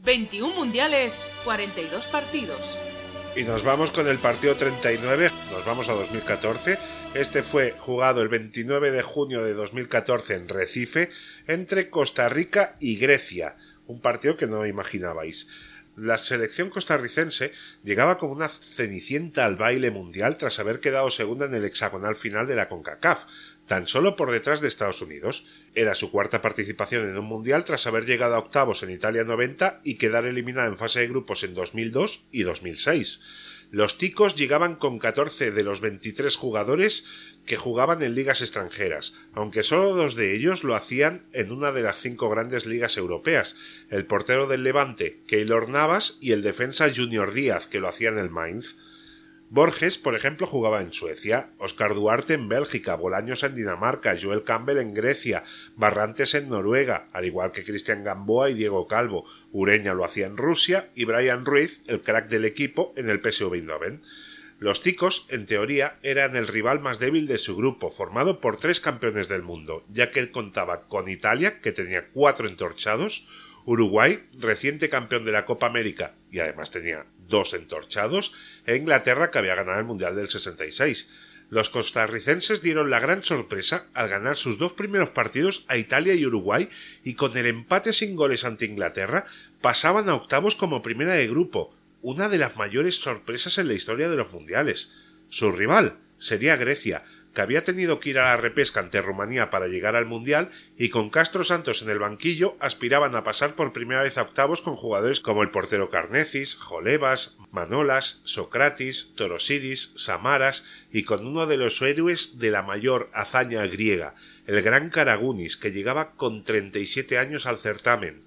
21 mundiales, 42 partidos. Y nos vamos con el partido 39, nos vamos a 2014. Este fue jugado el 29 de junio de 2014 en Recife entre Costa Rica y Grecia. Un partido que no imaginabais. La selección costarricense llegaba como una cenicienta al baile mundial tras haber quedado segunda en el hexagonal final de la CONCACAF, tan solo por detrás de Estados Unidos. Era su cuarta participación en un mundial tras haber llegado a octavos en Italia 90 y quedar eliminada en fase de grupos en 2002 y 2006. Los ticos llegaban con 14 de los 23 jugadores que jugaban en ligas extranjeras, aunque solo 2 de ellos lo hacían en una de las 5 grandes ligas europeas, el portero del Levante, Keylor Navas, y el defensa Junior Díaz, que lo hacía en el Mainz. Borges, por ejemplo, jugaba en Suecia, Óscar Duarte en Bélgica, Bolaños en Dinamarca, Joel Campbell en Grecia, Barrantes en Noruega, al igual que Cristian Gamboa y Diego Calvo. Ureña lo hacía en Rusia y Brian Ruiz, el crack del equipo, en el PSV Eindhoven. Los ticos, en teoría, eran el rival más débil de su grupo, formado por 3 campeones del mundo, ya que contaba con Italia, que tenía 4 entorchados, Uruguay, reciente campeón de la Copa América y además tenía 2 entorchados, e Inglaterra, que había ganado el Mundial del 66. Los costarricenses dieron la gran sorpresa al ganar sus 2 primeros partidos a Italia y Uruguay, y con el empate sin goles ante Inglaterra pasaban a octavos como primera de grupo, una de las mayores sorpresas en la historia de los mundiales. Su rival sería Grecia, que había tenido que ir a la repesca ante Rumanía para llegar al Mundial, y con Castro Santos en el banquillo aspiraban a pasar por primera vez a octavos con jugadores como el portero Karnesis, Jolevas, Manolas, Socratis, Torosidis, Samaras, y con uno de los héroes de la mayor hazaña griega, el gran Karagounis, que llegaba con 37 años al certamen.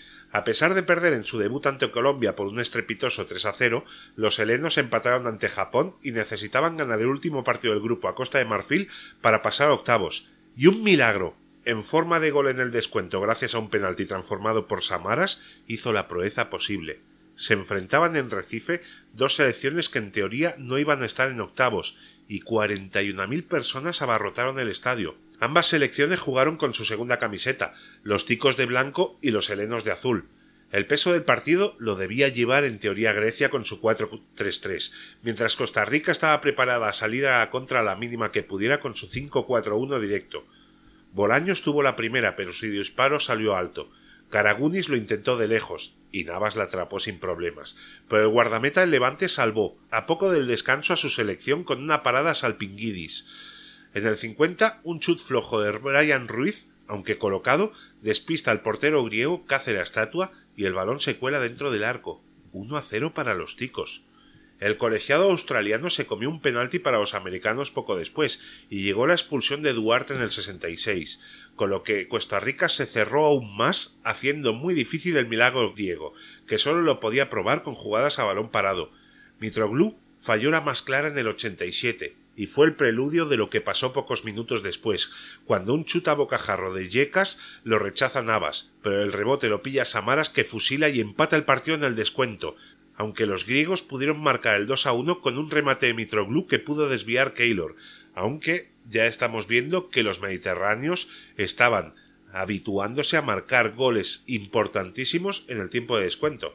A pesar de perder en su debut ante Colombia por un estrepitoso 3-0, los helenos empataron ante Japón y necesitaban ganar el último partido del grupo a Costa de Marfil para pasar a octavos. Y un milagro, en forma de gol en el descuento gracias a un penalti transformado por Samaras, hizo la proeza posible. Se enfrentaban en Recife 2 selecciones que en teoría no iban a estar en octavos, y 41.000 personas abarrotaron el estadio. Ambas selecciones jugaron con su segunda camiseta, los ticos de blanco y los helenos de azul. El peso del partido lo debía llevar en teoría Grecia con su 4-3-3, mientras Costa Rica estaba preparada a salir a la contra a la mínima que pudiera con su 5-4-1 directo. Bolaños tuvo la primera, pero su disparo salió alto. Karagounis lo intentó de lejos, y Navas la atrapó sin problemas, pero el guardameta del Levante salvó, a poco del descanso, a su selección con una parada a Salpingidis. En el 50, un chut flojo de Brian Ruiz, aunque colocado, despista al portero griego que hace la estatua y el balón se cuela dentro del arco. 1-0 para los ticos. El colegiado australiano se comió un penalti para los americanos poco después y llegó la expulsión de Duarte en el 66, con lo que Costa Rica se cerró aún más, haciendo muy difícil el milagro griego, que solo lo podía probar con jugadas a balón parado. Mitroglou falló la más clara en el 87, y fue el preludio de lo que pasó pocos minutos después, cuando un chut a bocajarro de Yecas lo rechaza Navas, pero el rebote lo pilla Samaras, que fusila y empata el partido en el descuento, aunque los griegos pudieron marcar el 2-1 con un remate de Mitroglou que pudo desviar Keylor, aunque ya estamos viendo que los mediterráneos estaban habituándose a marcar goles importantísimos en el tiempo de descuento.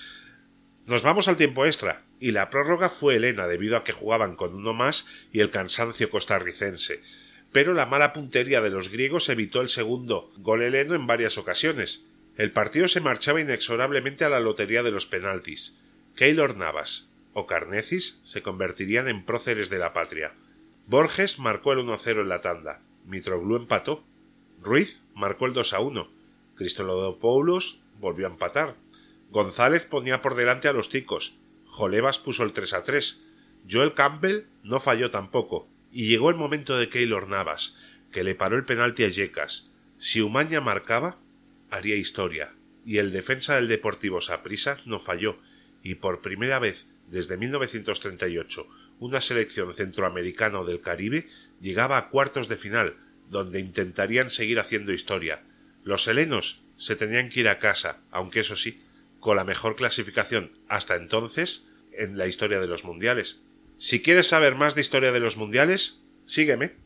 Nos vamos al tiempo extra, y la prórroga fue helena debido a que jugaban con uno más y el cansancio costarricense, pero la mala puntería de los griegos evitó el segundo gol heleno en varias ocasiones. El partido se marchaba inexorablemente a la lotería de los penaltis. Keylor Navas o Karnesis se convertirían en próceres de la patria. Borges marcó el 1-0 en la tanda, Mitroglou empató, Ruiz marcó el 2-1, Christodoulos volvió a empatar, González ponía por delante a los ticos, Jolevas puso el 3-3, Joel Campbell no falló tampoco, y llegó el momento de Keylor Navas, que le paró el penalti a Yecas. Si Umaña marcaba, haría historia, y el defensa del Deportivo Saprissa no falló, y por primera vez desde 1938 una selección centroamericana o del Caribe llegaba a cuartos de final, donde intentarían seguir haciendo historia. Los helenos se tenían que ir a casa, aunque eso sí, con la mejor clasificación hasta entonces en la historia de los mundiales. Si quieres saber más de historia de los mundiales, sígueme.